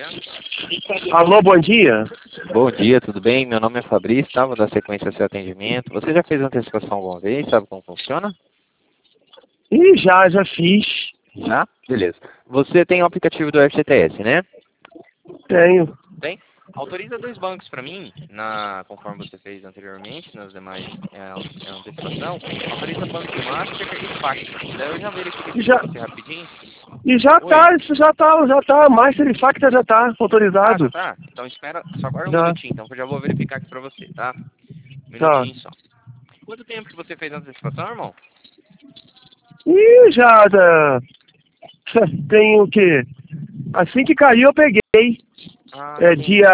Alô, bom dia. Bom dia, tudo bem? Meu nome é Fabrício, tá? Vou dar sequência ao seu atendimento. Você já fez antecipação alguma vez? Sabe como funciona? Ih, já fiz. Já? Beleza. Você tem o aplicativo do FGTS, né? Tenho. Tem? Autoriza 2 bancos para mim, conforme você fez anteriormente, nas demais antecipação. Autoriza Banco Master e Facta. Daí eu já verifico aqui Já, para você rapidinho. e já Oi. tá, isso já tá. Master e Facta já tá Ah, autorizado. já tá? Então espera, só aguarda um Já, minutinho, então, que eu já vou verificar aqui para você, tá? Um tá. minutinho só. Quanto tempo que você fez a antecipação, irmão? Ih, tem o quê? Assim que caiu eu peguei. Ah, É entendi.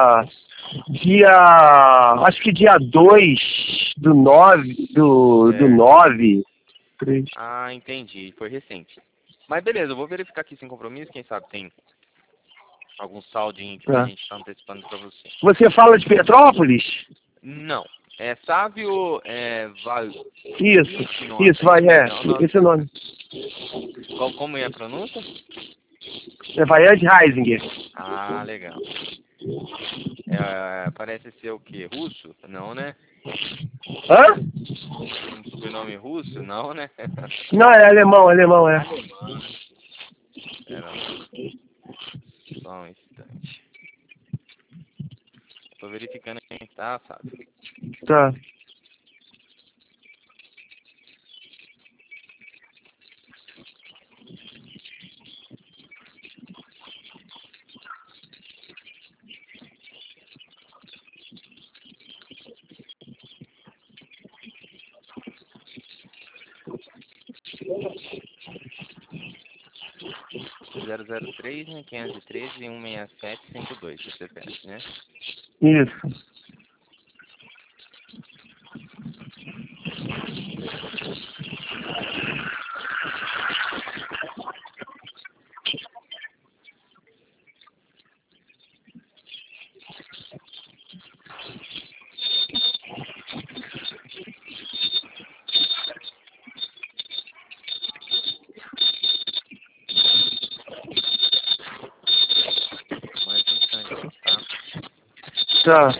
acho que dia 2 do 9 do Certo. 9. 3. Ah, entendi. Foi recente. Mas beleza, eu vou verificar aqui sem compromisso. Quem sabe tem algum saldinho aqui pra Tá. gente estar antecipando pra você. Você fala de Petrópolis? Não. É Sávio Isso, vai, esse é o nome. Como é a pronúncia? É Vaiande Heisinger. Ah, legal. Parece ser o quê? Russo? Não, né? Hã? Um sobrenome russo? Não, né? Não, é alemão, é. Alemão, né? Pera lá. Só um instante. Tô verificando quem tá, sabe? Tá. Zero zero três, né? 513 167 52, o CPF, né? Isso. Mais um instantinho, tá? Tá.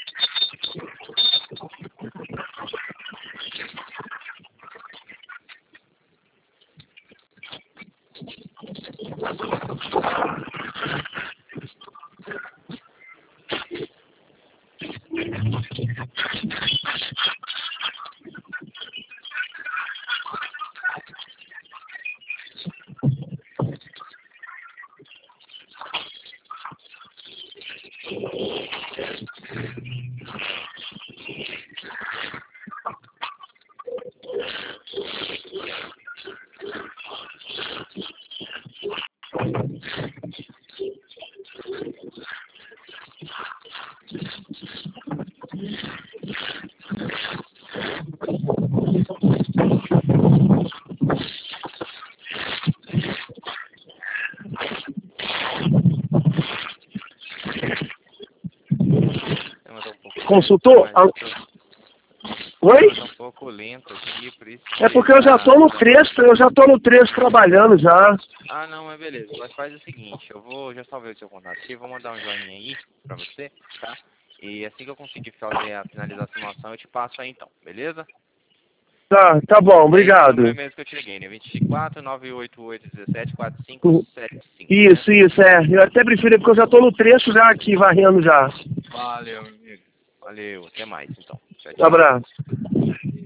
Mas tá um pouco Consultou? lento, mas Oi? tá um pouco lento aqui, por isso É que porque eu já tô no trecho, trabalhando já. Ah, não, mas beleza. Mas faz o seguinte, já salvei o seu contato aqui, vou mandar um joinha aí pra você, tá? E assim que eu conseguir fazer a finalizar a simulação, eu te passo aí então, beleza? Tá bom, É esse número obrigado. mesmo que eu te liguei, né? 24 988 17 4575, né? Isso, é. Eu até prefiro porque eu já tô no trecho já aqui, varrendo já. Valeu, meu amigo. Valeu, até mais então. Tchau, Um tchau. abraço.